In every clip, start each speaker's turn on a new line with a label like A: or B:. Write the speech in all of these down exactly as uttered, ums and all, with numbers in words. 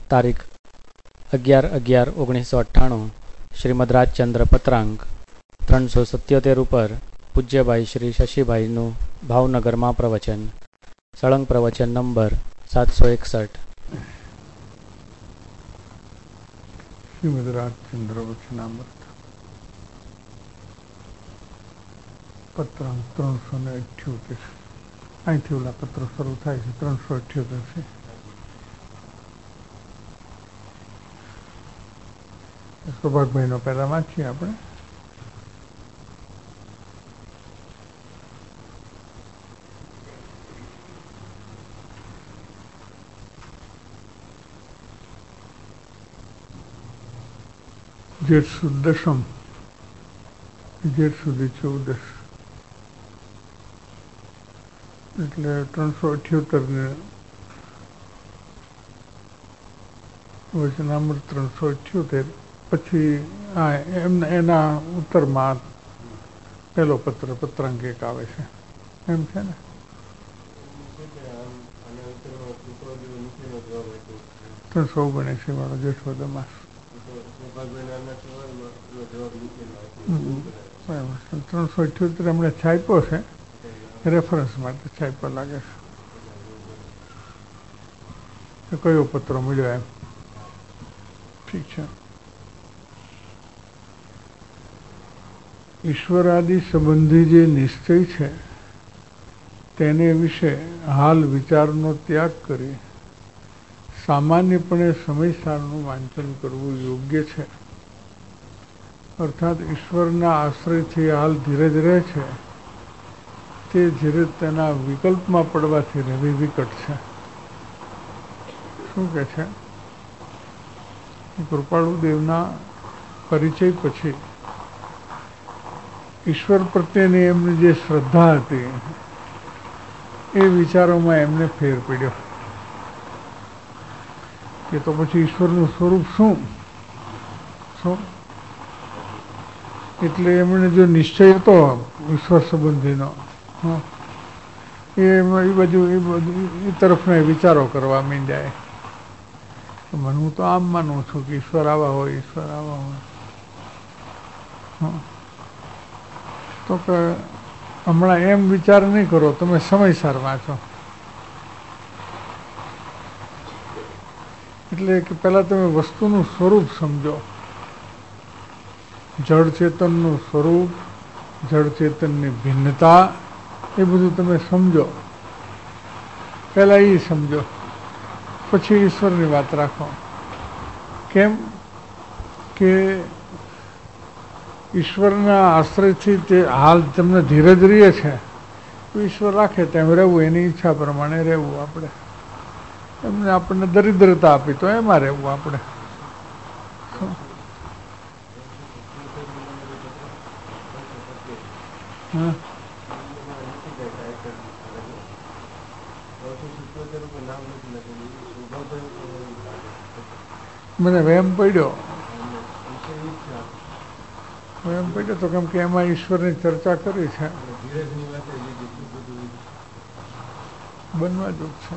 A: તારીખ અગિયાર અગિયાર ઓગણીસો અઠ્ઠાણું શ્રીમદ રાજચંદ્ર પત્રાંક ત્રણસો સત્યોતેર ઉપર પૂજ્યભાઈ શ્રી શશીભાઈનું ભાવનગરમાં પ્રવચન. સળંગ પ્રવચન નંબર સાતસો એકસઠ.
B: શ્રીમદ રાજચંદ્ર વચનામૃત પત્રાંક ત્રણસો ને અઠ્યોતેર. અહીંથી ઓલા પત્ર શરૂ થાય છે. ત્રણસો અઠ્યોતેર છે. સૌભાગભાઈ નો પહેલા વાંચીએ આપણે. જેઠ સુદ દશમ, જેઠ સુધી ચૌદસ, એટલે ત્રણસો અઠ્યોતેર ને વચનામૃત ત્રણસો અઠ્યોતેર પછી આ એમના એના ઉત્તરમાં પહેલો પત્ર પત્રાંક એક આવે છે, એમ છે ને? ત્રણસો ઓગણએસી વાળો જેઠવદ અમાસ. ત્રણસો અઠ્યોતેર એમણે છાપ્યો છે, રેફરન્સ માટે છાપ્યો લાગે છે. કયો પત્ર મળ્યો એમ? ઠીક છે. ઈશ્વરાદિ સંબંધી જે નિશ્ચય છે તેને વિશે હાલ વિચારનો ત્યાગ કરી સામાન્યપણે સમયસારનું વાંચન કરવું યોગ્ય છે. અર્થાત ઈશ્વરના આશ્રયથી હાલ ધીરજ રહે છે તે ધીરજ તેના વિકલ્પમાં પડવાથી રહેવી વિકટ છે. શું કે છે? કૃપાળુદેવના પરિચય પછી ઈશ્વર પ્રત્યેની એમની જે શ્રદ્ધા હતી એ વિચારોમાં એમને ફેર પડ્યો કે તો પછી ઈશ્વરનું સ્વરૂપ શું શું એટલે એમણે જો નિશ્ચય હતો ઈશ્વર સંબંધીનો, એ એ બાજુ એ બધું એ તરફના વિચારો કરવા માંડ્યા. મને હું તો આમ માનું છું કે ઈશ્વર આવા હોય, ઈશ્વર આવા હોય. તો કે હમણાં એમ વિચાર નહીં કરો, તમે સમયસર વાંચો. એટલે કે પહેલા તમે વસ્તુનું સ્વરૂપ સમજો. જળ ચેતનનું સ્વરૂપ, જળ ચેતનની ભિન્નતા, એ બધું તમે સમજો. પહેલા એ સમજો, પછી ઈશ્વરની વાત રાખો. કેમ કે ઈશ્વરના આશ્રયથી તે હાલ તમને ધીરજ રહે છે, ઈશ્વર રાખે તેમ રહેવું, એની ઈચ્છા પ્રમાણે રહેવું. આપણે એમને આપણને દરિદ્રતા આપી તો એમાં રહેવું. આપણે હા મને વેમ પડ્યો વેમ પડ્યો તો કેમ કે એમાં ઈશ્વરની ચર્ચા કરી છે, બનવા જ છે.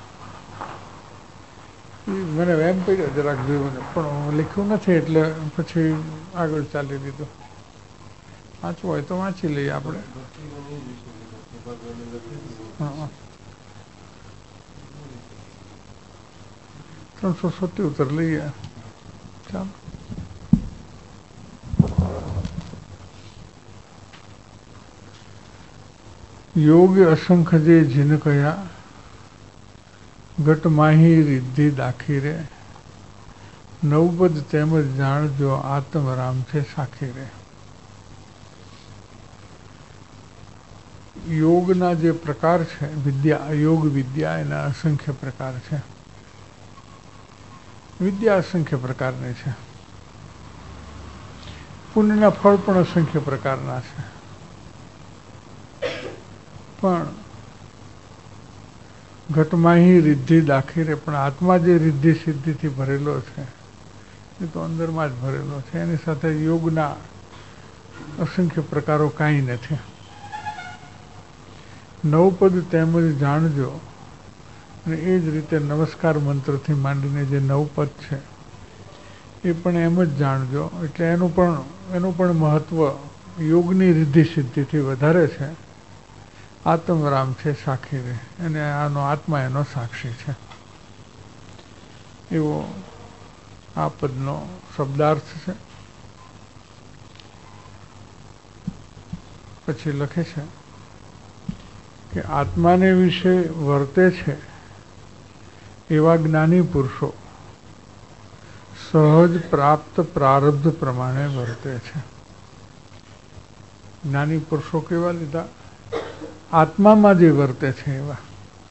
B: મને વેમ પડ્યો જરાક જોયું, પણ લખ્યું નથી એટલે પછી આગળ ચાલી દીધું. વાંચવું હોય તો વાંચી લઈએ આપણે. હા, ત્રણસો સત્યોતેર લઈએ. ચાલો. યોગ અસંખ જે જીન કયા ઘટ માહી રિદ્ધિ દાખી રે નવપદ તેમજ જાણજો આત્મરામ છે સાખી રે. યોગના જે પ્રકાર છે, વિદ્યા, યોગ વિદ્યા, એના અસંખ્ય પ્રકાર છે. વિદ્યા અસંખ્ય પ્રકારની છે, પુણ્યના ફળ પણ અસંખ્ય પ્રકારના છે. પણ ઘટમાહી રિદ્ધિ દાખી રે, પણ આત્મા જે રિદ્ધિ સિદ્ધિથી ભરેલો છે એ તો અંદરમાં જ ભરેલો છે. એની સાથે યોગના અસંખ્ય પ્રકારો કાંઈ નથી. નવપદ તેમજ જાણજો અને એ જ રીતે નમસ્કાર મંત્રથી માંડીને જે નવ પદ છે એ પણ એમ જ જાણજો. એટલે એનું પણ એનું પણ મહત્વ યોગની રિદ્ધિ સિદ્ધિથી વધારે છે. આત્મરામ છે સાક્ષી રે, અને આનો આત્મા એનો સાક્ષી છે. એવો આ પદનો શબ્દાર્થ છે. પછી લખે છે કે આત્માને વિશે વર્તે છે એવા જ્ઞાની પુરુષો સહજ પ્રાપ્ત પ્રારબ્ધ પ્રમાણે વર્તે છે. જ્ઞાની પુરુષો કેવા લીધા? આત્મામાં જે વર્તે છે એવા.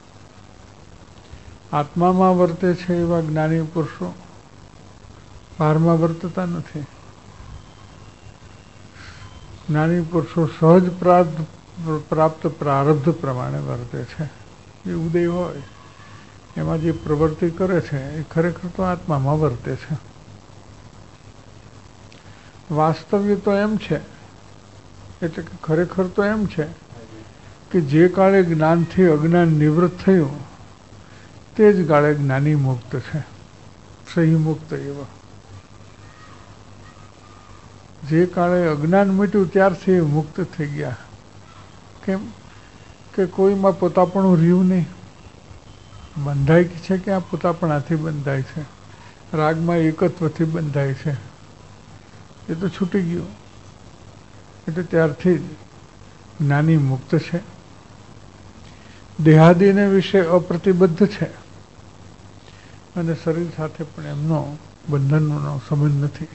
B: આત્મામાં વર્તે છે એવા જ્ઞાની પુરુષો બહારમાં વર્તતા નથી. જ્ઞાની પુરુષો સહજ પ્રાપ્ત પ્રાપ્ત પ્રારબ્ધ પ્રમાણે વર્તે છે. એ ઉદય હોય એમાં જે પ્રવૃત્તિ કરે છે એ ખરેખર તો આત્મામાં વર્તે છે. વાસ્તવ્ય તો એમ છે, એટલે કે ખરેખર તો એમ છે કે જે કાળે જ્ઞાનથી અજ્ઞાન નિવૃત્ત થયું તે જ કાળે જ્ઞાની મુક્ત છે, સહી મુક્ત એવા. જે કાળે અજ્ઞાન મટ્યું ત્યારથી એ મુક્ત થઈ ગયા. કેમ કે કોઈમાં પોતાપણું રહ્યું નહીં. બંધાય છે કે આ પોતાપણાથી બંધાય છે, રાગમાં એકત્વથી બંધાય છે, એ તો છૂટી ગયું. એટલે ત્યારથી જ જ્ઞાની મુક્ત છે. દેહાદિને વિશે અપ્રતિબદ્ધ છે અને શરીર સાથે પણ એમનો બંધનનો સંબંધ નથી.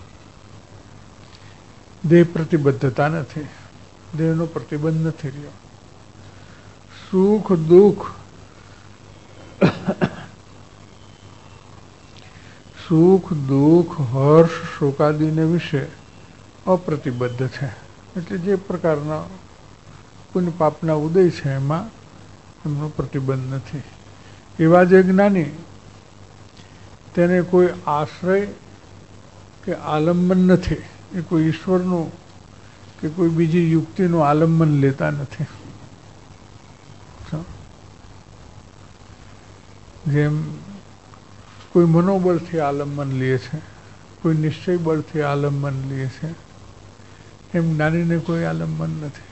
B: દેહ પ્રતિબદ્ધતા નથી, દેહનો પ્રતિબંધ નથી રહ્યો. સુખ દુઃખ સુખ દુઃખ હર્ષ શોકાદિને વિશે અપ્રતિબદ્ધ છે. એટલે જે પ્રકારના પુણ્ય પાપના ઉદય છે એમાં એમનો પ્રતિબંધ નથી. એવા જે જ્ઞાની તેને કોઈ આશ્રય કે આલંબન નથી. એ કોઈ ઈશ્વરનું કે કોઈ બીજી યુક્તિનું આલંબન લેતા નથી. જેમ કોઈ મનોબળથી આલંબન લે છે, કોઈ નિશ્ચય બળથી આલંબન લે છે, એમ જ્ઞાનીને કોઈ આલંબન નથી.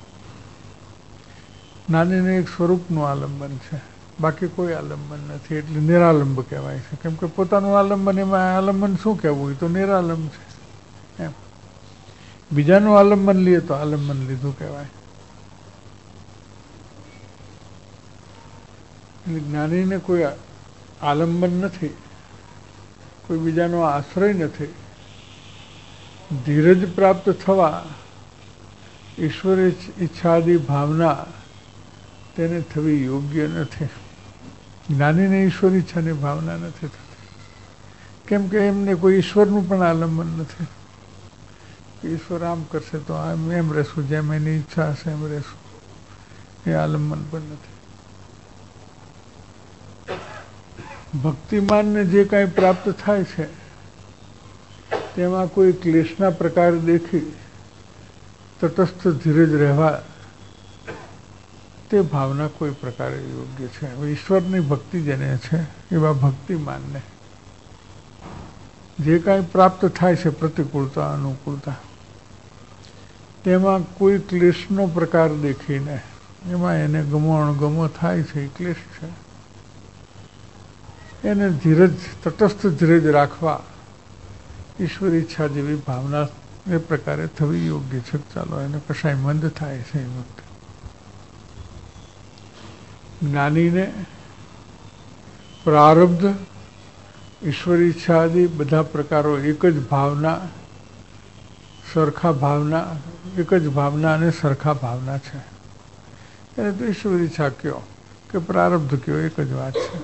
B: જ્ઞાનીને એક સ્વરૂપનું આલંબન છે, બાકી કોઈ આલંબન નથી. એટલે નિરાલંબ કહેવાય છે. કેમ કે પોતાનું આલંબન, એમાં આલંબન શું કહેવું? એ તો નિરાલંબ છે. એમ બીજાનું આલંબન લઈએ તો આલંબન લીધું કહેવાય. એટલે જ્ઞાનીને કોઈ આલંબન નથી, કોઈ બીજાનો આશ્રય નથી. ધીરજ પ્રાપ્ત થવા ઈશ્વર ઈચ્છાદી ભાવના તેને થવી યોગ્ય નથી. જ્ઞાનીને ઈશ્વર ઈચ્છાની ભાવના નથી થતી. કેમ કે એમને કોઈ ઈશ્વરનું પણ આલંબન નથી. ઈશ્વર આમ કરશે તો આમ એમ રહેશું, જેમ એની ઈચ્છા હશે એમ રહેશું. એ આલંબન પણ નથી. ભક્તિમાનને જે કાંઈ પ્રાપ્ત થાય છે તેમાં કોઈ ક્લેશના પ્રકાર દેખી તટસ્થ ધીરજ રહેવા તે ભાવના કોઈ પ્રકારે યોગ્ય છે. ઈશ્વરની ભક્તિ જેને છે એવા ભક્તિમાનને જે કાંઈ પ્રાપ્ત થાય છે પ્રતિકૂળતા અનુકૂળતા, તેમાં કોઈ ક્લેશનો પ્રકાર દેખીને એમાં એને ગમો અણગમો થાય છે, એ ક્લેશ છે. એને ધીરજ તટસ્થ ધીરજ રાખવા ઈશ્વર ઈચ્છા જેવી ભાવના એ પ્રકારે થવી યોગ્ય છે. ચાલો એને કશાય મંદ થાય છે એ વખતે. જ્ઞાનીને પ્રારબ્ધ ઈશ્વર ઈચ્છા આદિ બધા પ્રકારો એક જ ભાવના, સરખા ભાવના, એક જ ભાવના અને સરખા ભાવના છે. એને તો ઈશ્વર ઈચ્છા કયો કે પ્રારબ્ધ કયો, એક જ વાત છે.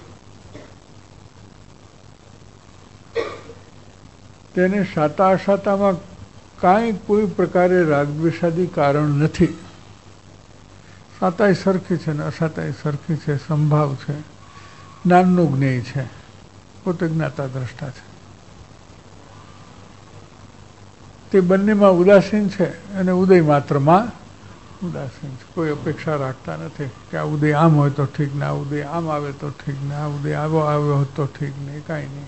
B: તેને સાતા અસાતામાં કાંઈ કોઈ પ્રકારે રાગદ્વેષાદી કારણ નથી. સાતાય સરખી છે ને અસાતાય સરખી છે, સંભાવ છે, જ્ઞાનનું જ્ઞેય છે, પોતે જ્ઞાતા દ્રષ્ટા છે. તે બંનેમાં ઉદાસીન છે અને ઉદય માત્રમાં ઉદાસીન છે. કોઈ અપેક્ષા રાખતા નથી કે આ ઉદય આમ હોય તો ઠીક ને, આ ઉદય આમ આવે તો ઠીક ને, આ ઉદય આવો આવ્યો હોત તો ઠીક ને, કાંઈ નહીં.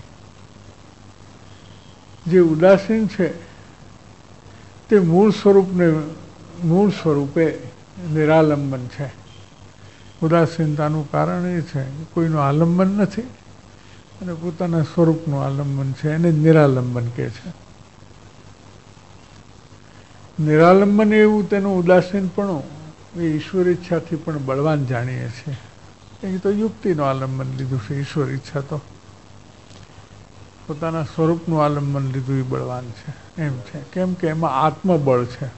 B: જે ઉદાસીન છે તે મૂળ સ્વરૂપને મૂળ સ્વરૂપે નિરાલંબન છે. ઉદાસીનતાનું કારણ એ છે કે કોઈનું આલંબન નથી અને પોતાના સ્વરૂપનું આલંબન છે, એને નિરાલંબન કહે છે. નિરાલંબન એવું તેનું ઉદાસીનપણું એ ઈશ્વર ઈચ્છાથી પણ બળવાન જાણીએ છીએ. એ તો યુક્તિનું આલંબન લીધું છે. ઈશ્વર ઈચ્છા તો પોતાના સ્વરૂપનું આલંબન લીધું એ બળવાન છે એમ છે. કેમ કે એમાં આત્મબળ છે.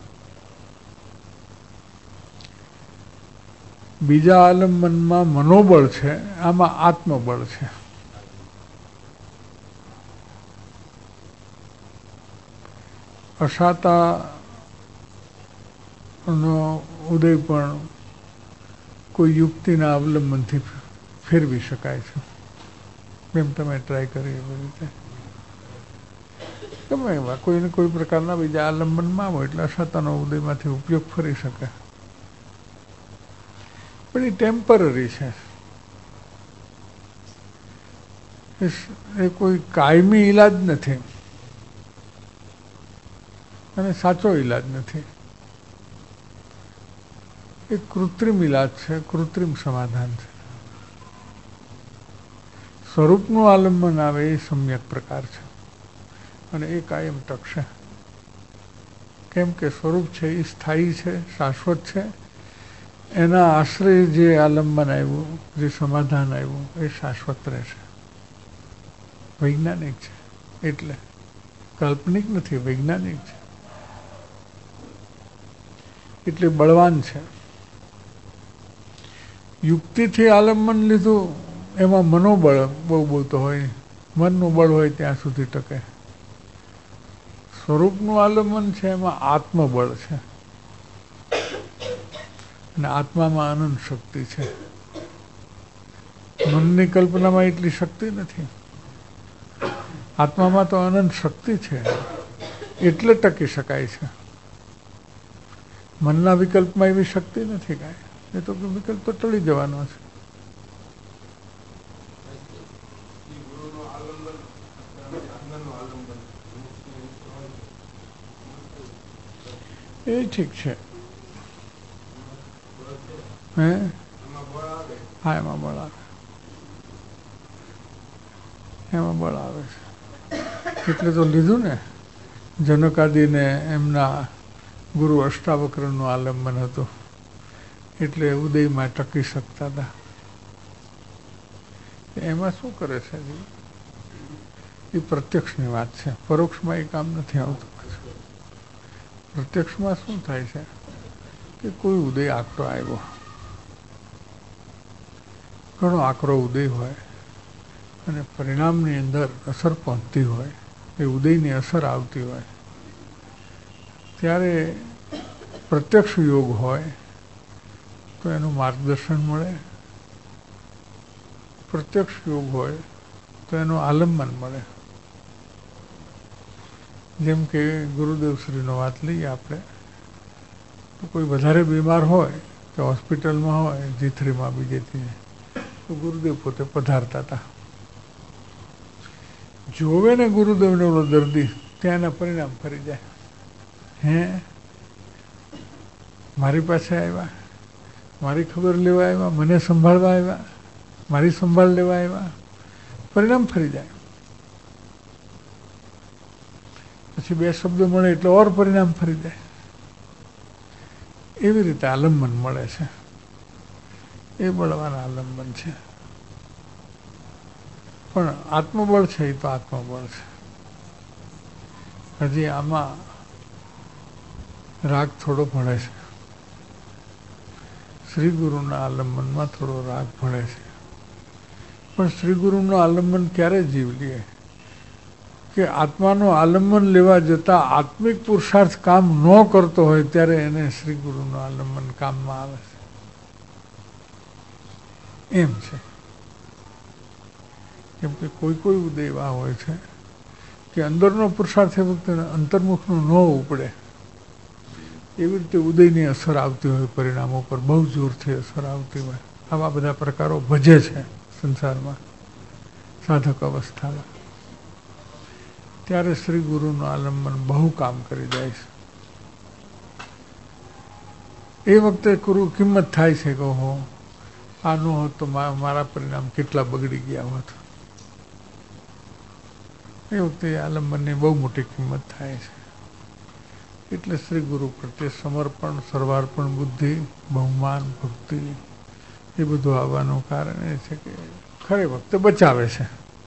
B: બીજા આલંબનમાં મનોબળ છે, આમાં આત્મબળ છે. અશાતા નો ઉદય પણ કોઈ યુક્તિના અવલંબનથી ફેરવી શકાય છે. એમ તમે ટ્રાય કરી એવી રીતે ગમે એવા કોઈને કોઈ પ્રકારના બીજા આલંબનમાં હોય એટલે અશાતાનો ઉદયમાંથી ઉપયોગ ફરી શકે. પણ એ ટેમ્પરરી છે. એ કોઈ કાયમી ઈલાજ નથી અને સાચો ઈલાજ નથી. એ કૃત્રિમ ઈલાજ છે, કૃત્રિમ સમાધાન છે. સ્વરૂપનું આલંબન આવે એ સમ્યક પ્રકાર છે અને એ કાયમ ટકશે. કેમ કે સ્વરૂપ છે એ સ્થાયી છે, શાશ્વત છે. એના આશ્રય જે આલંબન આવ્યું, જે સમાધાન આવ્યું એ શાશ્વત રહેશે. વૈજ્ઞાનિક છે એટલે કાલ્પનિક નથી, વૈજ્ઞાનિક છે એટલે બળવાન છે. યુક્તિથી આલંબન લીધું એમાં મનોબળ બહુ બહુ તો હોય, મનનું બળ હોય ત્યાં સુધી ટકે. સ્વરૂપનું આલંબન છે એમાં આત્મબળ છે અને આત્મામાં અનંત શક્તિ છે. મનની કલ્પનામાં એટલી શક્તિ નથી. આત્મામાં તો અનંત શક્તિ છે એટલે ટકી શકાય છે. મનના વિકલ્પમાં એવી શક્તિ નથી કાંઈ. એ તો વિકલ્પ તો ટળી જવાનો છે. એ ઠીક છે. હે હા, એમાં બળ આવે, એમાં બળ આવે છે. એટલે તો લીધું ને જનકાદિને એમના ગુરુ અષ્ટાવક્રનું આલંબન હતું એટલે ઉદયમાં ટકી શકતા હતા. એમાં શું કરે છે એ પ્રત્યક્ષની વાત છે. પરોક્ષમાં એ કામ નથી આવતું. પ્રત્યક્ષમાં શું થાય છે કે કોઈ ઉદય આકરો આવ્યો, ઘણો આકરો ઉદય હોય અને પરિણામની અંદર અસર પહોંચતી હોય, એ ઉદયની અસર આવતી હોય, ત્યારે પ્રત્યક્ષ યોગ હોય તો એનું માર્ગદર્શન મળે. પ્રત્યક્ષ યોગ હોય તો એનું આલંબન મળે. જેમ કે ગુરુદેવશ્રીનો વાત લઈએ આપણે તો કોઈ વધારે બીમાર હોય તો હોસ્પિટલમાં હોય જીથરીમાં બીજેથી તો ગુરુદેવ પોતે પધારતા હતા. જોવે ને ગુરુદેવને ઓલો દર્દી ત્યાં એના પરિણામ ફરી જાય. હે મારી પાસે આવ્યા, મારી ખબર લેવા આવ્યા, મને સંભાળવા આવ્યા, મારી સંભાળ લેવા આવ્યા, પરિણામ ફરી જાય. પછી બે શબ્દો મળે એટલે ઓર પરિણામ ફરી જાય. એવી રીતે આલંબન મળે છે. એ બળવાન આલંબન છે. પણ આત્મબળ છે એ તો આત્મબળ છે. હજી આમાં રાગ થોડો ભળે છે. શ્રી ગુરુના આલંબનમાં થોડો રાગ ભળે છે. પણ શ્રી ગુરુનું આલંબન ક્યારે જીવ લે કે આત્માનું આલંબન લેવા જતાં આત્મિક પુરુષાર્થ કામ ન કરતો હોય ત્યારે એને શ્રી ગુરુનું આલંબન કામમાં આવે છે. એમ છે. કેમ કે કોઈ કોઈ ઉદય એવા હોય છે કે અંદરનો પુરુષાર્થ એ વખતે અંતર્મુખનું ન ઉપડે એવી રીતે ઉદયની અસર આવતી હોય, પરિણામો પર બહુ જોરથી અસર આવતી હોય. આવા બધા પ્રકારો ભજે છે સંસારમાં સાધક અવસ્થામાં. ત્યારે શ્રી ગુરુનું આલંબન બહુ કામ કરી જાય છે. એ વખતે ગુરુ કિંમત થાય છે કે ઓહો, આ ન હોત તો મારા પરિણામ કેટલા બગડી ગયા હોત. એ વખતે આલંબનની બહુ મોટી કિંમત થાય છે. એટલે શ્રી ગુરુ પ્રત્યે સમર્પણ, સર્વાર્પણ બુદ્ધિ, બહુમાન, ભક્તિ એ બધું આવવાનું કારણ એ છે કે ખરે વખતે બચાવે છે.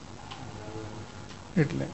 B: એટલે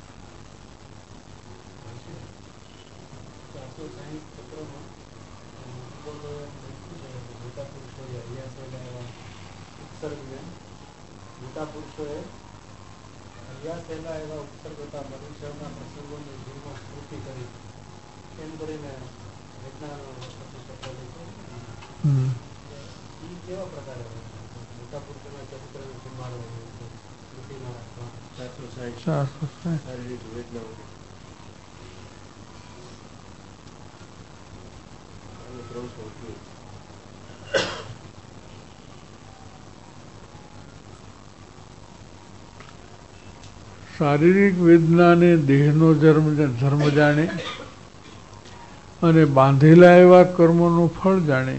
B: શારીરિક વેદનાને દેહનો ધર્મ ધર્મ જાણે અને બાંધેલા એવા કર્મોનું ફળ જાણે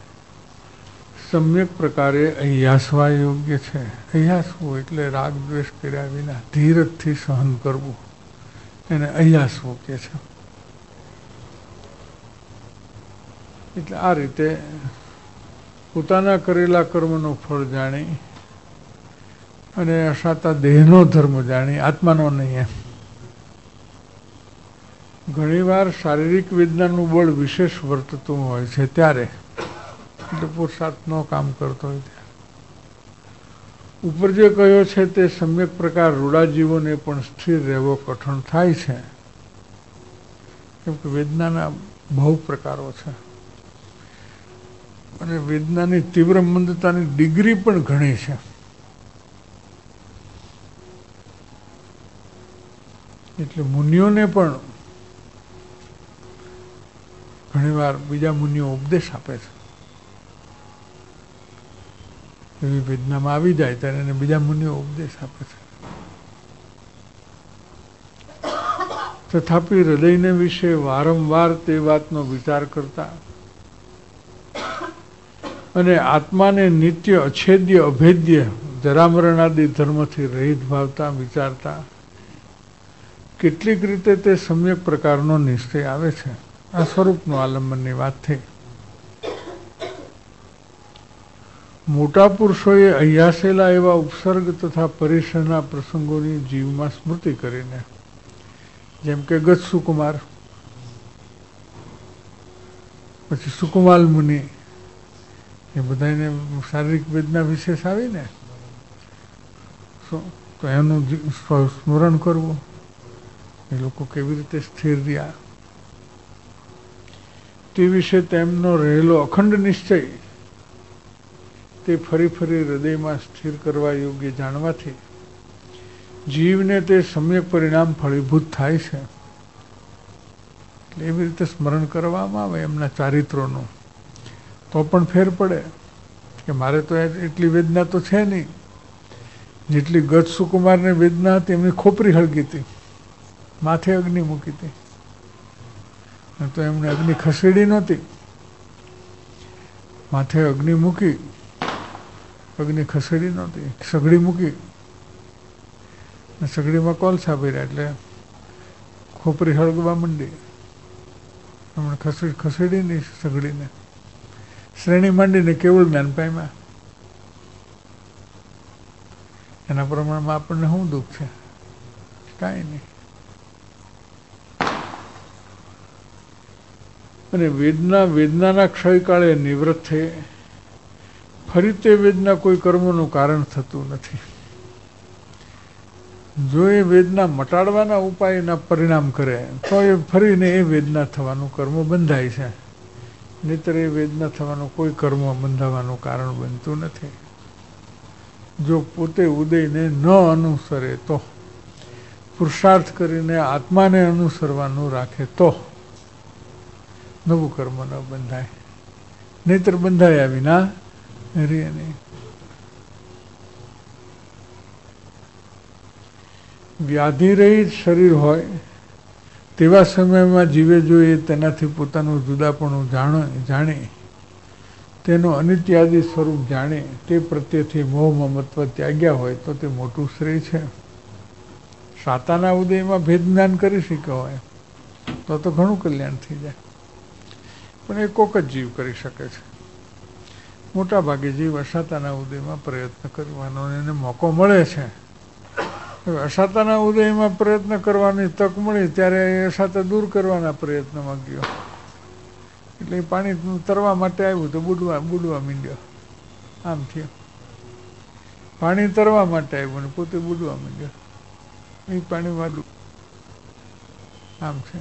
B: સમ્યક પ્રકારે અહ્યાસવા યોગ્ય છે. અહ્યાસવું એટલે રાગ દ્વેષ કર્યા વિના ધીરજથી સહન કરવું, એને અહ્યાસવું કહે છે. એટલે આ રીતે પોતાના કરેલા કર્મનું ફળ જાણી અને અસાતા દેહનો ધર્મ જાણી, આત્માનો નહીં. એમ ઘણીવાર શારીરિક વેદનાનું બળ વિશેષ વર્તતું હોય છે ત્યારે, એટલે પુરુષાર્થનો કામ કરતો હોય ત્યારે. ઉપર જે કહ્યો છે તે સમ્યક પ્રકાર રૂડા જીવોને પણ સ્થિર રહેવો કઠણ થાય છે, કેમ કે વેદનાના બહુ પ્રકારો છે અને વેદનાની તીવ્ર મંદતાની ડિગ્રી પણ ઘણી છે. એટલે મુનિઓને પણ ઘણીવાર બીજા મુનિઓ ઉપદેશ આપે છે. એવી વેદનામાં આવી જાય ત્યારે એને બીજા મુનિઓ ઉપદેશ આપે છે. તથાપિ હૃદયને વિશે વારંવાર તે વાતનો વિચાર કરતા અને આત્માને નિત્ય અછેદ્ય અભેદ્ય જરામરણાદિ ધર્મથી રહિત ભાવતા વિચારતા કેટલીક રીતે તે સમ્યક પ્રકારનો નિશ્ચય આવે છે. આ સ્વરૂપનું આલંબનની વાત થઈ. મોટા પુરુષોએ અહ્યાસેલા એવા ઉપસર્ગ તથા પરિસરના પ્રસંગોની જીવમાં સ્મૃતિ કરીને, જેમ કે ગત સુકુમાર, પછી સુકુમાલ મુનિ, એ બધાને શારીરિક વેદના વિશેષ આવી ને, તો એનું સ્મરણ કરવું, એ લોકો કેવી રીતે સ્થિર રહ્યા તે વિશે તેમનો રહેલો અખંડ નિશ્ચય તે ફરી ફરી હૃદયમાં સ્થિર કરવા યોગ્ય જાણવાથી જીવને તે સમ્યક પરિણામ ફળીભૂત થાય છે. એટલે એવી રીતે સ્મરણ કરવામાં આવે એમના ચારિત્રોનું, તો પણ ફેર પડે કે મારે તો એટલી વેદના તો છે નહીં જેટલી ગત સુકુમારને વેદના હતી. એમની ખોપરી હળગી હતી, માથે અગ્નિ મૂકી હતી, તો એમને અગ્નિ ખસેડી નહોતી. માથે અગ્નિ મૂકી, અગ્નિ ખસેડી નહોતી, સગડી મૂકી, સગડીમાં કોલસા ભર્યા એટલે ખોપરી હળગવા માંડી. એમણે ખસેડી ખસેડી નહીં સગડીને, શ્રેણી માંડીને કેવળ જ્ઞાન પામ્યા. એના પ્રમાણમાં આપણને શું દુઃખ છે? કાંઈ નહીં. અને વેદના વેદનાના ક્ષયકાળે નિવૃત્ત થઈ ફરી તે વેદના કોઈ કર્મનું કારણ થતું નથી. જો એ વેદના મટાડવાના ઉપાયના પરિણામ કરે તો એ ફરીને એ વેદના થવાનું કર્મ બંધાય છે, નહીંતર એ વેદના થવાનું કોઈ કર્મ બંધાવાનું કારણ બનતું નથી. જો પોતે ઉદયને ન અનુસરે તો, પુરુષાર્થ કરીને આત્માને અનુસરવાનું રાખે તો નવું કર્મ ન બંધાય, નહીતર બંધાયા વિના રે નહીં. વ્યાધિ રહિત શરીર હોય તેવા સમયમાં જીવે જો એ તેનાથી પોતાનું જુદાપણું જાણે જાણે તેનો અનિત્યાદિ સ્વરૂપ જાણે તે પ્રત્યેથી મોહ મમત્વ ત્યાગ્યા હોય તો તે મોટું શ્રેય છે. સાતાના ઉદયમાં ભેદ જ્ઞાન કરી શક્યો હોય તો તો ઘણું કલ્યાણ થઈ જાય, પણ એ કોક જ જીવ કરી શકે છે. મોટા ભાગે જીવ અસાતાના ઉદયમાં પ્રયત્ન કરવાનો એને મોકો મળે છે. અસાતાના ઉદયમાં પ્રયત્ન કરવાની તક મળી ત્યારે એ અસાતા દૂર કરવાના પ્રયત્નમાં ગયો, એટલે પાણી તરવા માટે આવ્યું તો બુડવા બુડવા માંડ્યો. આમ થયું, પાણી તરવા માટે આવ્યું ને પોતે બુડવા માંડ્યો. એ પાણી વાળું આમ છે.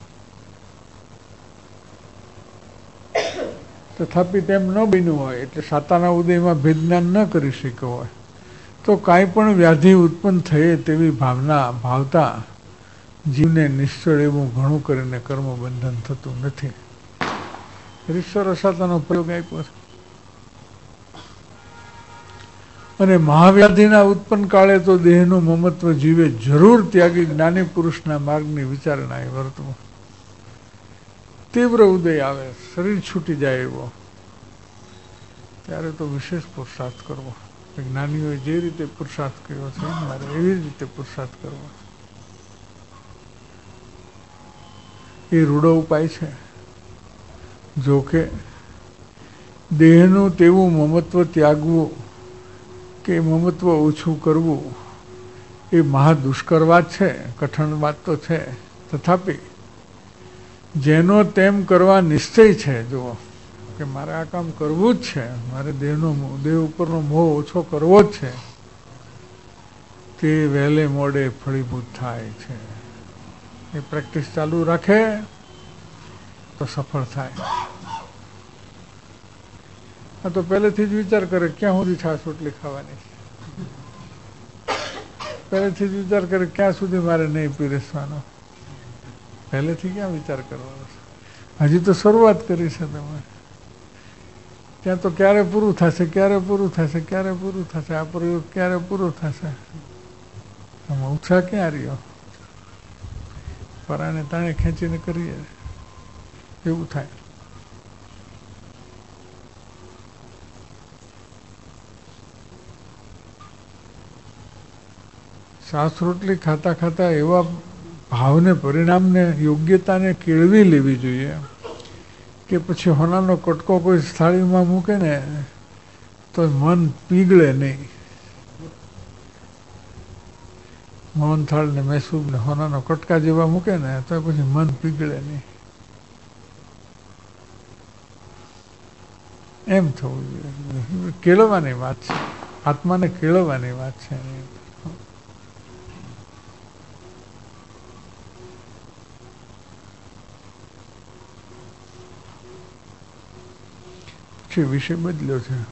B: તથાપિ તેમ ન બન્યું હોય એટલે સાતાના ઉદયમાં ભેદજ્ઞાન ન કરી શક્યો હોય તો કાંઈ પણ વ્યાધિ ઉત્પન્ન થયે તેવી ભાવના ભાવતા જીવને નિશ્ચળ એવું ઘણું કરીને કર્મ બંધન થતું નથી. ઈશ્વર અસાતાનો પ્રયોગ આપ્યો છે. અને મહાવ્યાધિના ઉત્પન્ન કાળે તો દેહનું મમત્વ જીવે જરૂર ત્યાગી જ્ઞાની પુરુષના માર્ગની વિચારણાએ વર્તવું. તીવ્ર ઉદય આવે, શરીર છૂટી જાય એવો, ત્યારે તો વિશેષ પુરુષાર્થ કરવો. જ્ઞાનીઓએ જે રીતે પુરુષાર્થ કર્યો છે મારે એવી રીતે પુરુષાર્થ કરવો. એ રૂડો ઉપાય છે. જો કે દેહનું તેવું મમત્વ ત્યાગવું કે મમત્વ ઓછું કરવું એ મહા દુષ્કર વાત છે, કઠણ વાત તો છે. તથાપિ જેનો તેમ કરવા નિશ્ચય છે, જુઓ કે મારે આ કામ કરવું જ છે, મારે દેહનો દેહ ઉપરનો મોહ ઓછો કરવો જ છે, તે વહેલે મોડે ફળીભૂત થાય છે. એ પ્રેક્ટિસ ચાલુ રાખે તો સફળ થાય. આ તો પહેલેથી જ વિચાર કરે ક્યાં સુધી છાશ રોટલી ખાવાની, પહેલેથી જ વિચાર કરે ક્યાં સુધી મારે નહીં પીરસવાનો. પહેલેથી ક્યાં વિચાર કરવાનો છે? હજી તો શરૂઆત કરી છે તમે. ત્યાં તો ક્યારે પૂરું થશે, ક્યારે પૂરું થશે, ક્યારે પૂરું થશે, આ પ્રયોગ ક્યારે પૂરો થશે, આમાં ઉત્સાહ ક્યાં રહ્યો? પરાણે તાણે ખેંચીને કરીએ એવું થાય. છાશ રોટલી ખાતા ખાતા એવા ભાવને પરિણામને યોગ્યતાને કેળવી લેવી જોઈએ કે પછી હોનાનો કટકો કોઈ થાળીમાં મૂકે ને તો મન પીગળે નહીં. મોહનથાળ ને મેસૂબ ને હોનાનો કટકા જેવા મૂકે ને તો પછી મન પીગળે નહીં. એમ થવું જોઈએ. કેળવવાની વાત છે, આત્માને કેળવવાની વાત છે. પછી વિષય બદલ્યો છે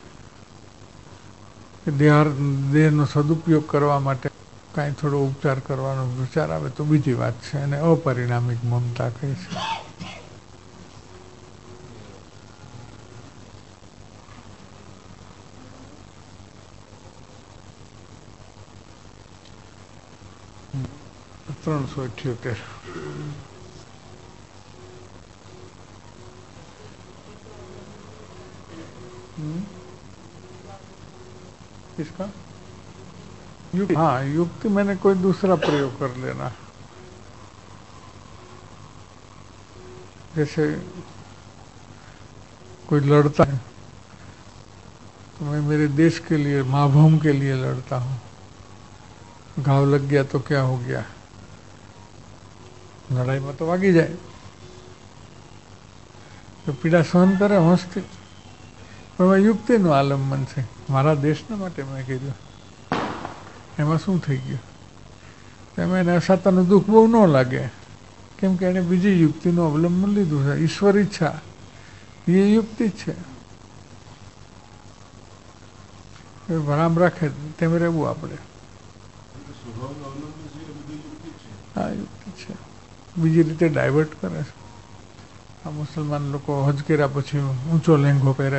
B: કે દેહ દેહનો સદુપયોગ કરવા માટે કાંઈ થોડો ઉપચાર કરવાનો વિચાર આવે તો બીજી વાત છે, અને અપરિણામિક મમતા કહી છે. ત્રણસો અઠ્યોતેર किसका? युक्ति. हाँ, युक्ति मैंने कोई दूसरा प्रयोग कर लेना. जैसे कोई लड़ता है तो मैं मेरे देश के लिए, माँ भूम के लिए लड़ता हूँ. घाव लग गया तो क्या हो गया, लड़ाई में तो वागी जाए, तो पीड़ा सहन करे હોંશથી. પણ યુક્તિનું આલંબન છે, મારા દેશના માટે મેં કીધું. એમાં શું થઈ ગયું? એમાં એને અસાતાનું દુઃખ બહુ ન લાગે, કેમ કે એને બીજી યુક્તિનું અવલંબન લીધું છે. ઈશ્વર ઈચ્છા એ યુક્તિ જ છે. રામ રાખે તેમ રહેવું આપણે. હા, યુક્તિ છે. બીજી રીતે ડાયવર્ટ કરે છે. આ મુસલમાન લોકો હજ કર્યા પછી ઊંચો લેંઘો પહેરે,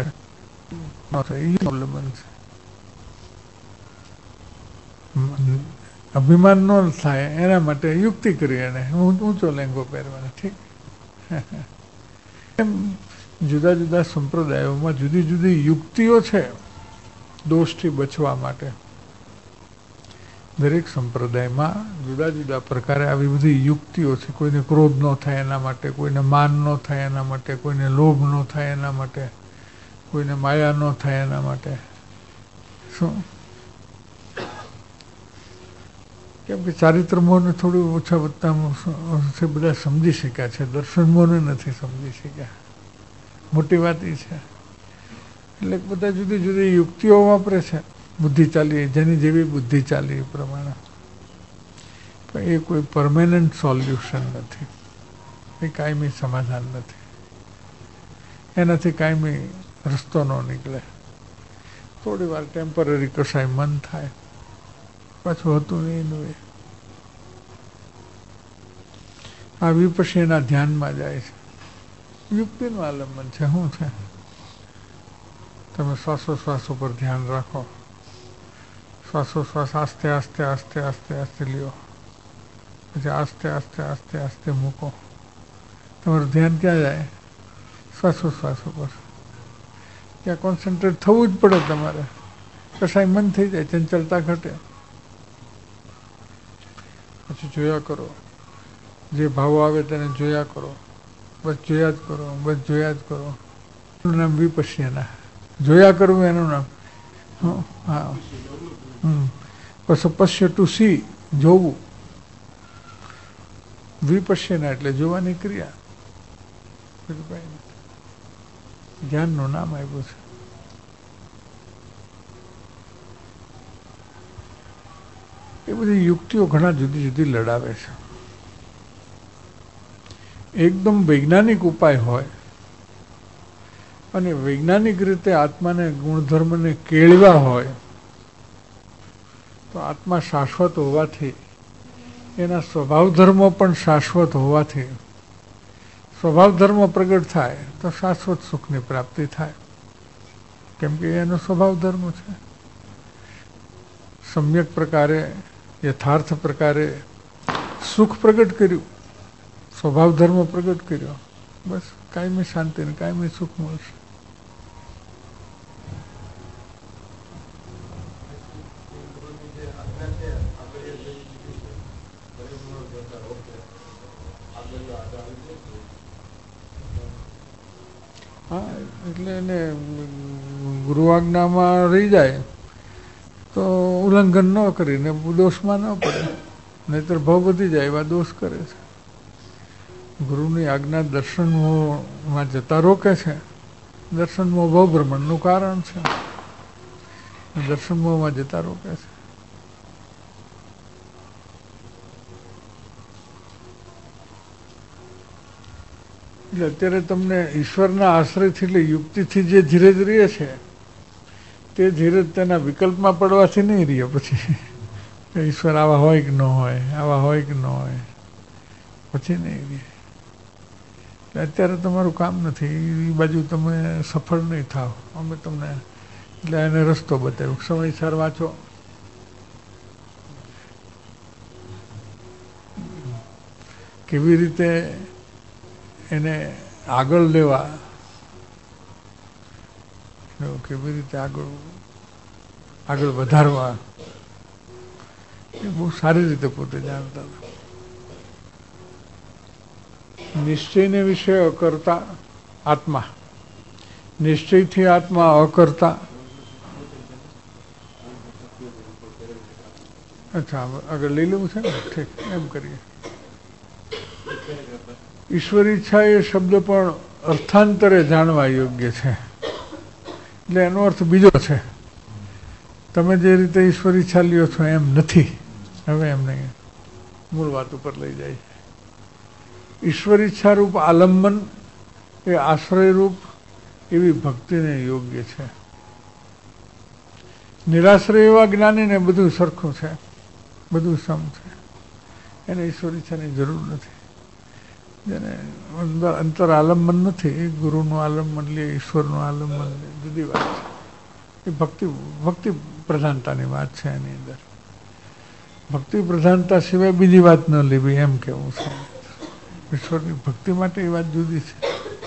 B: અભિમાન ન થાય એના માટે યુક્તિ કરી એને ઊંચો લેંઘો પહેરવાનો. ઠીક, એમ જુદા જુદા સંપ્રદાયોમાં જુદી જુદી યુક્તિઓ છે દોષથી બચવા માટે. દરેક સંપ્રદાયમાં જુદા જુદા પ્રકારે આવી બધી યુક્તિઓ છે. કોઈને ક્રોધ ન થાય એના માટે, કોઈને માન ન થાય એના માટે, કોઈને લોભ ન થાય એના માટે, કોઈને માયા ન થાય એના માટે. શું? કેમ કે ચારિત્ર મોહને થોડું ઓછા વત્તા બધા સમજી શક્યા છે, દર્શન મોહને નથી સમજી શક્યા. મોટી વાત એ છે. એટલે બધા જુદી જુદી યુક્તિઓ વાપરે છે, બુદ્ધિ ચાલી જેની જેવી બુદ્ધિ ચાલી એ પ્રમાણે. પણ એ કોઈ પરમેનન્ટ સોલ્યુશન નથી, એ કાયમી સમાધાન નથી, એનાથી કાયમી રસ્તો ન નીકળે. થોડી વાર ટેમ્પરરી કશાય મન થાય, પાછું હતું એનું એ. આ વિપક્ષી એના ધ્યાનમાં જાય છે, યુક્તિનું આલંબન છે. શું છે? તમે શ્વાસોશ્વાસ ઉપર ધ્યાન રાખો, શ્વાસોશ્વાસ આસ્તે આસ્તે આસ્તે આસ્તે આસ્તે લ્યો, પછી આસ્તે આસ્તે આસ્તે આસ્તે મૂકો. તમારું ધ્યાન ક્યાં જાય? શ્વાસોશ્વાસ ઉપર. ત્યાં કોન્સન્ટ્રેટ થવું જ પડે તમારે. કશાય મન થઈ જાય, ચંચળતા ઘટે. પછી જોયા કરો, જે ભાવો આવે તેને જોયા કરો, બસ જોયા જ કરો, બસ જોયા જ કરો. એનું નામ વિપશ્યના. જોયા કરવું એનું નામ. હા, હમ પછી પશ્ય ટુ સી, જોવું. વિપશ્યના એટલે જોવાની ક્રિયા. બીજું કઈ નથી. ધ્યાનનું નામ આપ્યું છે. એ બધી યુક્તિઓ ઘણા જુદી જુદી લડાવે છે. એકદમ વૈજ્ઞાનિક ઉપાય હોય અને વૈજ્ઞાનિક રીતે આત્માને ગુણધર્મને કેળવા હોય તો આત્મા શાશ્વત હોવાથી, એના સ્વભાવ ધર્મો પણ શાશ્વત હોવાથી, સ્વભાવ ધર્મ પ્રગટ થાય તો શાશ્વત સુખની પ્રાપ્તિ થાય. કેમ કે એનો સ્વભાવ ધર્મ છે. સમ્યક પ્રકારે, યથાર્થ પ્રકારે સુખ પ્રગટ કર્યું, સ્વભાવ ધર્મ પ્રગટ કર્યો, બસ કાયમી શાંતિ ને કાયમી સુખ મળશે. હા, એટલે એને ગુરુ આજ્ઞામાં રહી જાય તો ઉલ્લંઘન ન કરીને દોષમાં ન પડે, નહીતર ભાવ વધી જાય એવા દોષ કરે છે. ગુરુની આજ્ઞા દર્શન મોહમાં જતા રોકે છે. દર્શન મોહ ભાવ ભ્રમણનું કારણ છે. દર્શન મોહમાં જતા રોકે છે. એટલે અત્યારે તમને ઈશ્વરના આશ્રયથી એટલે યુક્તિથી જે ધીરજ રહે છે તે ધીરજ તેના વિકલ્પમાં પડવાથી નહીં રહે. પછી ઈશ્વર આવા હોય કે ન હોય, આવા હોય કે ન હોય, પછી નહીં રહે. અત્યારે તમારું કામ નથી, એ બાજુ તમે સફળ નહીં થાવ. અમે તમને એટલે એને રસ્તો બતાવ્યો. સમયસર વાંચો, કેવી રીતે એને આગળ લેવા, કેવી રીતે આગળ આગળ વધારવા, એ બહુ સારી રીતે પોતે જાણતા હતા. નિશ્ચયને વિશે અકર્તા આત્મા, નિશ્ચયથી આત્મા અકર્તા. અચ્છા, આગળ લઈ લેવું છે ને? ઠીક, એમ કરીએ. ઈશ્વર ઈચ્છા એ શબ્દ પણ અર્થાંતરે જાણવા યોગ્ય છે. એટલે એનો અર્થ બીજો છે. તમે જે રીતે ઈશ્વર ઈચ્છા લ્યો છો એમ નથી. હવે એમ નહીં, મૂળ વાત ઉપર લઈ જાય. ઈશ્વર ઈચ્છા રૂપ આલંબન એ આશ્રય રૂપ એવી ભક્તિને યોગ્ય છે. નિરાશ્રય એવા જ્ઞાનીને બધું સરખું છે, બધું સમ છે, એને ઈશ્વર ઈચ્છાની જરૂર નથી. જેને અંદર અંતર આલંબન નથી, ગુરુનું આલંબન લે, ઈશ્વરનું આલંબન લે, જુદી વાત છે. એ ભક્તિ ભક્તિ પ્રધાનતાની વાત છે. એની અંદર ભક્તિ પ્રધાનતા સિવાય બીજી વાત ન લેવી એમ કેવું છે. ઈશ્વરની ભક્તિ માટે એ વાત જુદી છે.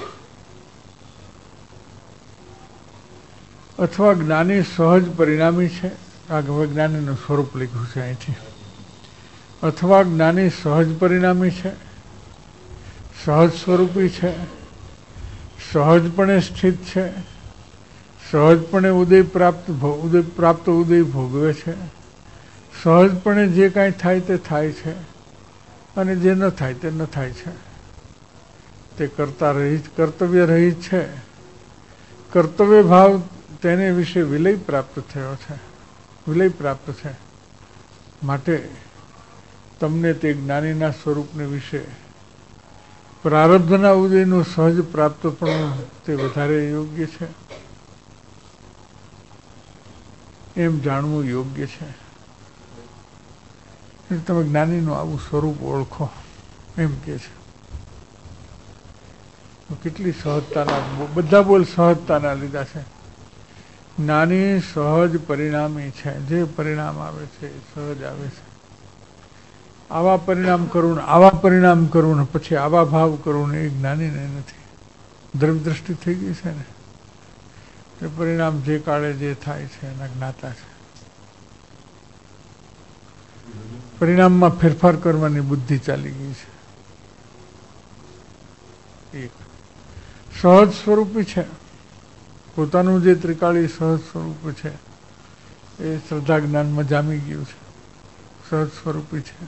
B: અથવા જ્ઞાની સહજ પરિણામી છે. આ જ્ઞાનીનું સ્વરૂપ લખ્યું છે અહીંથી. અથવા જ્ઞાની સહજ પરિણામી છે, સહજ સ્વરૂપી છે, સહજપણે સ્થિત છે, સહજપણે ઉદય પ્રાપ્ત ઉદય પ્રાપ્ત ઉદય ભોગવે છે, સહજપણે જે કાંઈ થાય તે થાય છે અને જે ન થાય તે ન થાય છે. તે કરતા રહી કર્તવ્ય રહી છે. કર્તવ્ય ભાવ તેને વિશે વિલય પ્રાપ્ત થયો છે, વિલય પ્રાપ્ત છે. માટે તમને તે જ્ઞાનીના સ્વરૂપને વિશે પ્રારબ્ધના ઉદયનું સહજ પ્રાપ્ત પણ તે વધારે યોગ્ય છે એમ જાણવું યોગ્ય છે. તમે જ્ઞાનીનું આવું સ્વરૂપ ઓળખો એમ કે છે. કેટલી સહજતાના બધા બોલ સહજતાના લીધા છે. જ્ઞાની સહજ પરિણામી છે. જે પરિણામ આવે છે એ સહજ આવે છે. આવા પરિણામ કરવું, આવા પરિણામ કરવું ને પછી આવા ભાવ કરવું ને એ જ્ઞાનીને નથી. દ્રવ્ય દ્રષ્ટિ થઈ ગઈ છે ને એ પરિણામ જે કાળે જે થાય છે એના જ્ઞાતા છે. પરિણામમાં ફેરફાર કરવાની બુદ્ધિ ચાલી ગઈ છે. એક સહજ સ્વરૂપી છે. પોતાનું જે ત્રિકાળી સહજ સ્વરૂપ છે એ શ્રદ્ધા જ્ઞાનમાં જામી ગયું છે. સહજ સ્વરૂપી છે.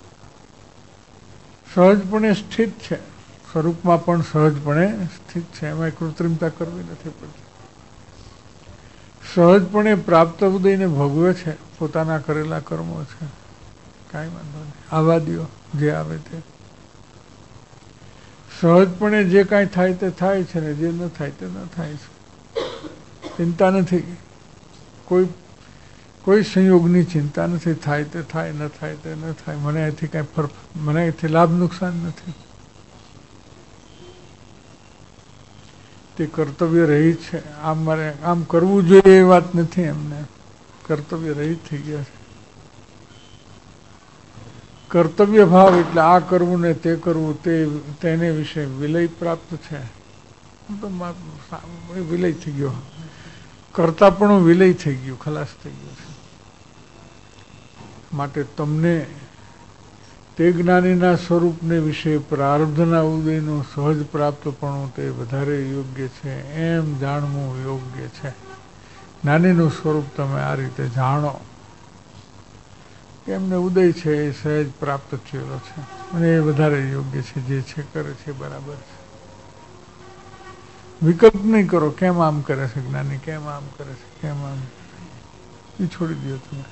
B: સહજપણે સ્થિત છે. સ્વરૂપમાં પણ સહજપણે સ્થિત છે. એમાં કૃત્રિમતા કરવી નથી પડતી. સહજપણે પ્રાપ્ત ઉદયને ભોગવે છે. પોતાના કરેલા કર્મો છે. કાંઈ વાંધો નહીં, આવા દ્યો જે આવે તે. સહજપણે જે કાંઈ થાય તે થાય છે ને જે ન થાય તે ન થાય છે. ચિંતા નથી. કોઈ કોઈ સંયોગની ચિંતા નથી. થાય તે થાય, ન થાય તે ન થાય. મને અહીંથી કાંઈ ફરક, મને અહીંથી લાભ નુકસાન નથી. તે કર્તવ્ય રહિત છે. આમ મારે આમ કરવું જોઈએ એ વાત નથી. એમને કર્તવ્ય રહિત થઈ ગયા છે. કર્તવ્ય ભાવ એટલે આ કરવું ને તે કરવું, તે તેને વિશે વિલય પ્રાપ્ત છે. તો વિલય થઈ ગયો. કરતા પણ વિલય થઈ ગયું, ખલાસ થઈ ગયું છે. માટે તમને તે જ્ઞાનીના સ્વરૂપને વિશે પ્રારબ્ધના ઉદયનું સહજ પ્રાપ્તપણું તે વધારે યોગ્ય છે એમ જાણવું યોગ્ય છે. જ્ઞાનીનું સ્વરૂપ તમે આ રીતે જાણો. એમને ઉદય છે એ સહેજ પ્રાપ્ત થયેલો છે અને એ વધારે યોગ્ય છે. જે છે કરે છે બરાબર છે. વિકલ્પ નહીં કરો. કેમ આમ કરે છે જ્ઞાની, કેમ આમ કરે છે, કેમ આમ, એ છોડી દો તમે.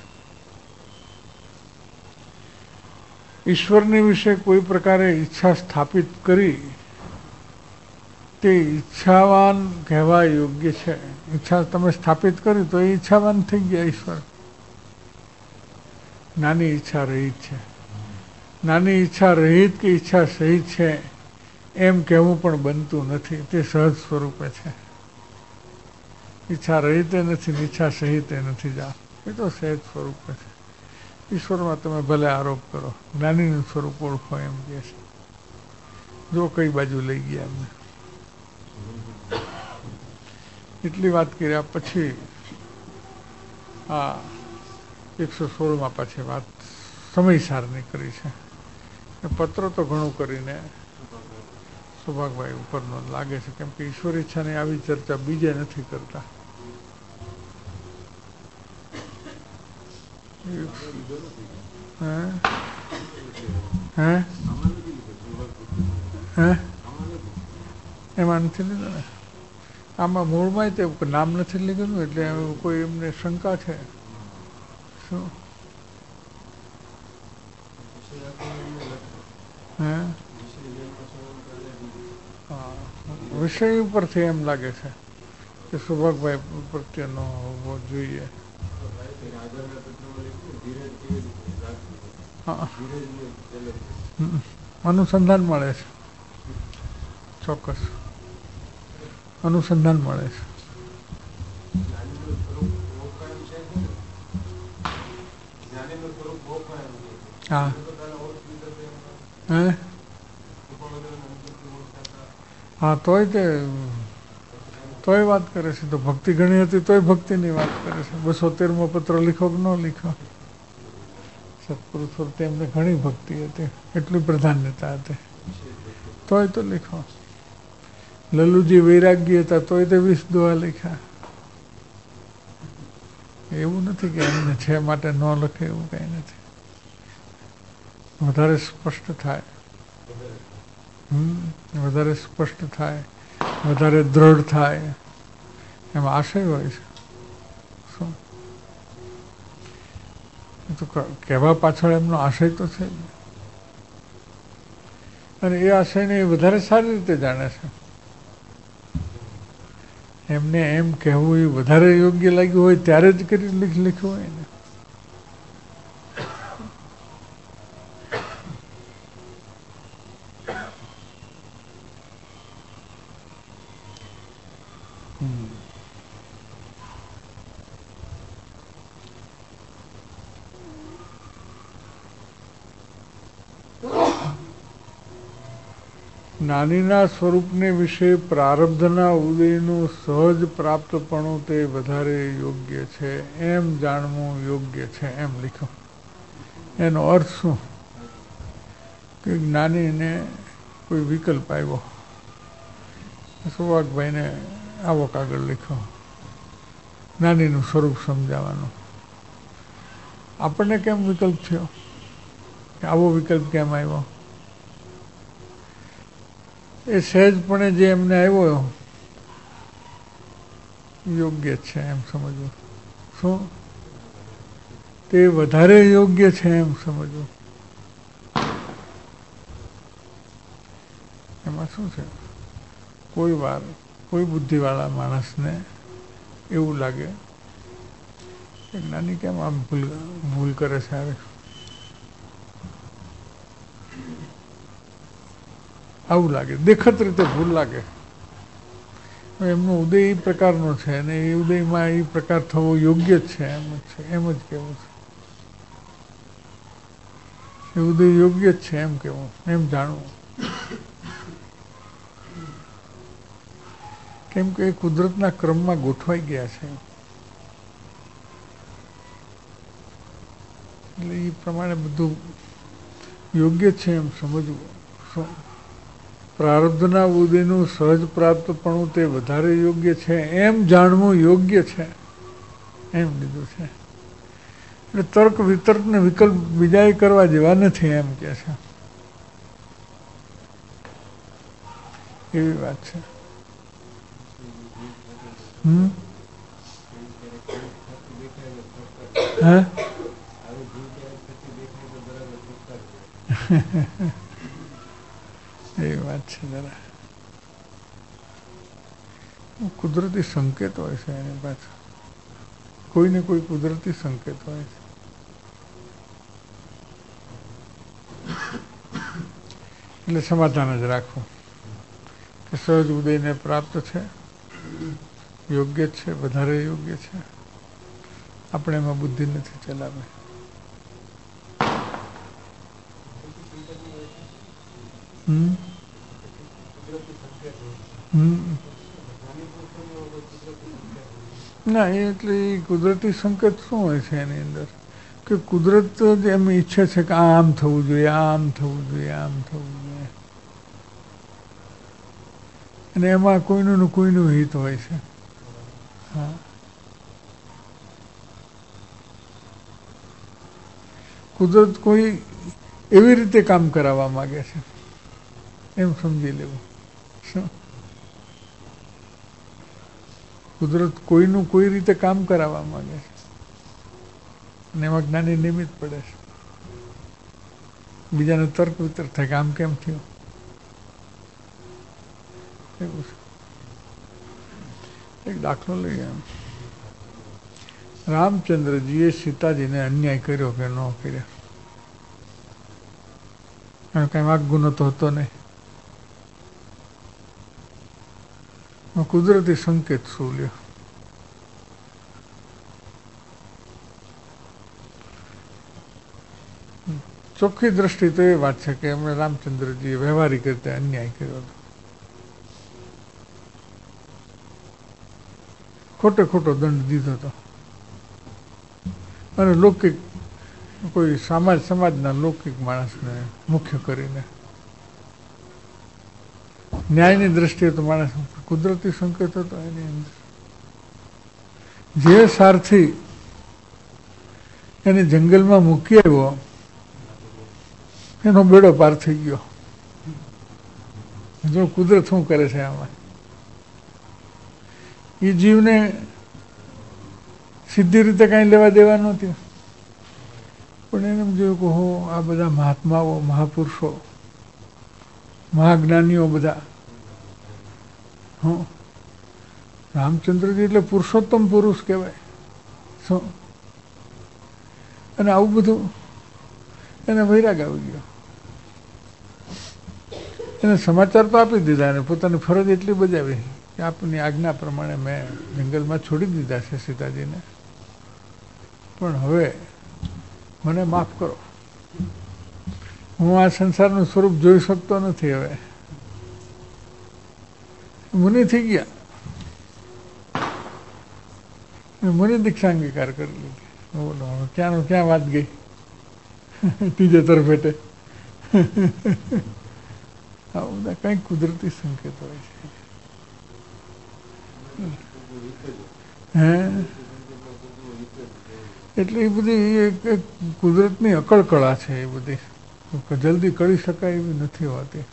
B: ઈશ્વરની વિશે કોઈ પ્રકારે ઈચ્છા સ્થાપિત કરી તે ઈચ્છાવાન કહેવા યોગ્ય છે. ઈચ્છા તમે સ્થાપિત કરી તો એ ઈચ્છાવાન થઈ ગયા ઈશ્વર. નાની ઈચ્છા રહિત છે. નાની ઈચ્છા રહિત કે ઈચ્છા સહિત છે એમ કહેવું પણ બનતું નથી. તે સહજ સ્વરૂપે છે. ઈચ્છા રહિતે નથી, ઈચ્છા સહિતે નથી. જા એ તો સહજ સ્વરૂપે છે. ઈશ્વરમાં તમે ભલે આરોપ કરો, જ્ઞાનીનું સ્વરૂપ ઓળખો એમ કહે છે. જો કઈ બાજુ લઈ ગયા એમને. એટલી વાત કર્યા પછી આ એકસો સોળમાં પાછી વાત સમયસારની કરી છે. પત્રો તો ઘણું કરીને સુભાગભાઈ ઉપરનો લાગે છે, કેમ કે ઈશ્વર ઈચ્છાની આવી ચર્ચા બીજે નથી કરતા. હે હે હે એમાં નથી લીધું ને. આમાં મૂળમાં તે નામ નથી લીધું એટલે કોઈ એમને શંકા છે. શું હે વિષય ઉપરથી એમ લાગે છે કે સુભાગભાઈ પ્રત્યેનો હોવો જોઈએ. અનુસંધાન મળે છે. ચોક્કસ અનુસંધાન મળે છે. હા હે હા તોય તે તોય વાત કરે છે. તો ભક્તિ ઘણી હતી તોય ભક્તિની વાત કરે છે. બસો તેરમો પત્ર લીખો કે ન લીખો. સત્પુરુષ વખતે એમને ઘણી ભક્તિ હતી, એટલી પ્રાધાન્યતા હતી, તોય તો લીખો. લલ્લુજી વૈરાગ્ય હતા તોય તે વીસ દોહા લખ્યા. એવું નથી કે એમને છે માટે ન લખે, એવું કંઈ નથી. વધારે સ્પષ્ટ થાય હમ વધારે સ્પષ્ટ થાય, વધારે દ્રઢ થાય, એમાં આશય હોય છે. શું તો કહેવા પાછળ એમનો આશય તો છે જ, અને એ આશયને એ વધારે સારી રીતે જાણે છે. એમને એમ કહેવું એ વધારે યોગ્ય લાગ્યું હોય ત્યારે જ કરી લીખ લખ્યું હોય ને. જ્ઞાનીના સ્વરૂપને વિશે પ્રારબ્ધના ઉદયનું સહજ પ્રાપ્તપણું તે વધારે યોગ્ય છે, એમ જાણવું યોગ્ય છે, એમ લખ્યું. એનો અર્થ શું કે જ્ઞાનીને કોઈ વિકલ્પ આવ્યો, સુવાગભાઈને આવો કાગળ લખ્યો, જ્ઞાનીનું સ્વરૂપ સમજાવવાનું. આપણને કેમ વિકલ્પ થયો, કે આવો વિકલ્પ કેમ આવ્યો? એ સહેજપણે જે એમને આવ્યો યોગ્ય છે એમ સમજવું. શું તે વધારે યોગ્ય છે એમ સમજવું. એમાં શું છે, કોઈ વાર કોઈ બુદ્ધિવાળા માણસને એવું લાગે કે જ્ઞાની કેમ આમ ભૂલ ભૂલ કરે છે, આવે આવું લાગે, દેખત રીતે ભૂલ લાગે. એમનો ઉદય એ પ્રકારનો છે અને એ ઉદયમાં એ પ્રકાર થવો યોગ્ય જ છે, એમ જ છે, એમ જ કહેવું છે. એ ઉદય યોગ્ય જ છે એમ કહેવું, એમ જાણવું. કેમ કે એ કુદરતના ક્રમમાં ગોઠવાઈ ગયા છે, એટલે એ પ્રમાણે બધું યોગ્ય છે એમ સમજવું. પ્રારબ્ધના ઉદયનું સહજ પ્રાપ્તપણું તે વધારે યોગ્ય છે, એમ જાણવું યોગ્ય છે, એમ લીધું છે. એટલે તર્ક વિતર્કને વિકલ્પ બીજાએ કરવા જેવા નથી, એમ કે છે. એવી વાત છે. હમ હે એવી વાત છે. જરા કુદરતી સંકેત હોય છે એની પાછળ, કોઈને કોઈ કુદરતી સંકેત હોય છે. એટલે સમાધાન જ રાખવું કે સહજ ઉદયને પ્રાપ્ત છે, યોગ્ય છે, વધારે યોગ્ય છે. આપણે એમાં બુદ્ધિ નથી ચલાવી. હમ હમ ના એટલે એ કુદરતી સંકેત શું હોય છે એની અંદર, કે કુદરત જ એમ ઈચ્છે છે કે આ આમ થવું જોઈએ, આ આમ થવું જોઈએ, આમ થવું જોઈએ, અને એમાં કોઈનું ને કોઈનું હિત હોય છે. હા, કુદરત કોઈ એવી રીતે કામ કરાવવા માંગે છે, એમ સમજી લેવું. શું કુદરત કોઈનું કોઈ રીતે કામ કરાવવા માંગે છે, અને એમાં જ્ઞાની નિમિત્ત પડે છે. બીજાને તર્ક વિતર્ક થાય કે આમ કેમ થયું, એવું છે. એક દાખલો લઈએ. રામચંદ્રજીએ સીતાજીને અન્યાય કર્યો કે ન કર્યો? એનો કઈ વાક ગુનો તો હતો નહીં. કુદરતી સંકેત શું લ્યો? ચોખ્ખી દ્રષ્ટિ તો એ વાત છે કે એમણે રામચંદ્રજીએ વ્યવહારિક રીતે અન્યાય કર્યો હતો, ખોટે ખોટો દંડ દીધો હતો, અને લૌકિક કોઈ સમાજ સમાજના લૌકિક માણસને મુખ્ય કરીને ન્યાયની દ્રષ્ટિએ તો માણસ કુદરતી સંકેત હતો એની અંદર. જે સારથી એને જંગલમાં મૂકી આવ્યો એનો બેડો પાર થઈ ગયો. જો કુદરત શું કરે છે આમાં, એ જીવને સીધી રીતે કાંઈ લેવા દેવા નહોતી, પણ એને એમ જોયું કે હો આ બધા મહાત્માઓ, મહાપુરુષો, મહાજ્ઞાનીઓ બધા, હં રામચંદ્રજી એટલે પુરુષોત્તમ પુરુષ કહેવાય. શું અને આવું બધું એને વૈરાગ આવી ગયો. એને સમાચાર તો આપી દીધા અને પોતાની ફરજ એટલી બજાવી કે આપની આજ્ઞા પ્રમાણે મેં જંગલમાં છોડી દીધા છે સીતાજીને, પણ હવે મને માફ કરો, હું આ સંસારનું સ્વરૂપ જોઈ શકતો નથી. હવે મુનિ થઈ ગયા, મુનિ દીક્ષા અંગીકાર કરી લીધી. બોલો હવે ક્યાંનું ક્યાં વાત ગઈ ત્રીજે તરફેટે. આવું બધા કંઈક કુદરતી સંકેત હોય છે. હે એટલે એ બધી એક કુદરતની અકળ કળા છે. એ બધી જલ્દી કરી શકાય એવી નથી હોતી.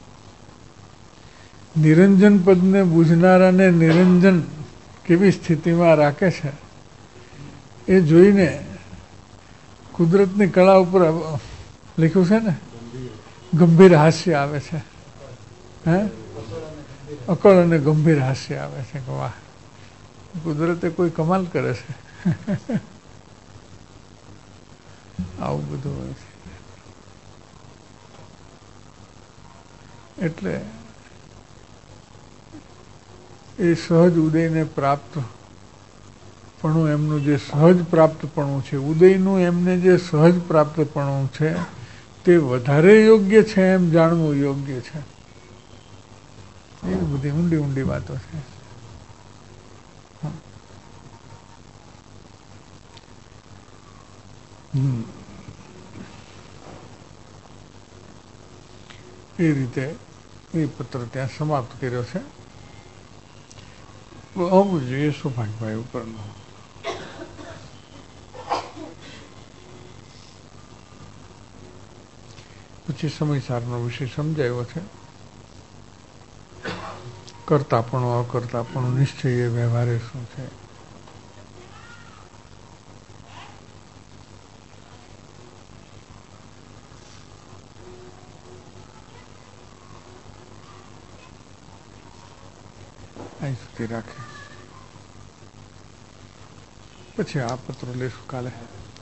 B: નિરંજન પદને બુઝનારાને નિરંજન કેવી સ્થિતિમાં રાખે છે એ જોઈને કુદરતની કળા ઉપર લખ્યું છે ને, ગંભીર હાસ્ય આવે છે. હે અકળ અને ગંભીર હાસ્ય આવે છે કે વાહ, કુદરતે કોઈ કમાલ કરે છે. આવું બધું હોય છે. એટલે એ સહજ ઉદયને પ્રાપ્ત પણ એમનું જે સહજ પ્રાપ્તપણું છે, ઉદયનું એમને જે સહજ પ્રાપ્તપણું છે તે વધારે યોગ્ય છે એમ જાણવું યોગ્ય છે. એવી બધી ઊંડી ઊંડી વાતો છે. એ રીતે એ પત્ર ત્યાં સમાપ્ત કર્યો છે. આવવું જોઈએ સૌભાગ્યભાઈ ઉપરનો. પછી સમયસારનો વિષય સમજાયો છે. કરતાપણું, અકર્તાપણું, નિશ્ચય એ વ્યવહારે શું છે. અહીં સુધી રાખે, પછી આ પત્રો લેશું કાલે.